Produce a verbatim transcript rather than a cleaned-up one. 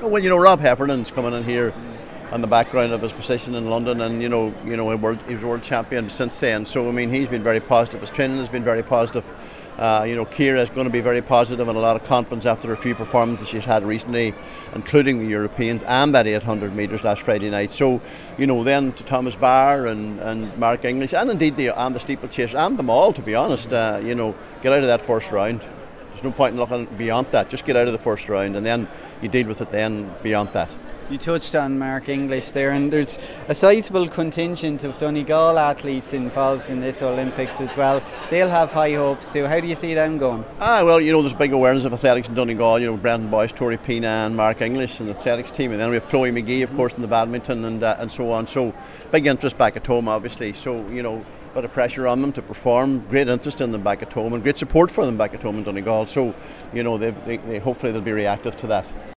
Well, you know, Rob Heffernan's coming in here on the background of his position in London, and you know, you know, he world, he was world champion since then. So I mean, he's been very positive. His training has been very positive. Uh, you know, Ciara is going to be very positive and a lot of confidence after a few performances she's had recently, including the Europeans and that eight hundred metres last Friday night. So, you know, then to Thomas Barr and, and Mark English, and indeed the and the steeplechase and them all, to be honest, uh, you know, get out of that first round. There's no point in looking beyond that. Just get out of the first round, and then you deal with it then beyond that. You touched on Mark English there, and there's a sizable contingent of Donegal athletes involved in this Olympics as well. They'll have high hopes too. How do you see them going? Ah, well, you know, there's big awareness of athletics in Donegal. You know, Brendan Boyce, Tori Pina and Mark English in the athletics team, and then we have Chloe McGee, of course, in the badminton and uh, and so on. So big interest back at home, obviously. So, you know, a bit of pressure on them to perform, great interest in them back at home, and great support for them back at home in Donegal. So, you know, they, they, they hopefully they'll be reactive to that.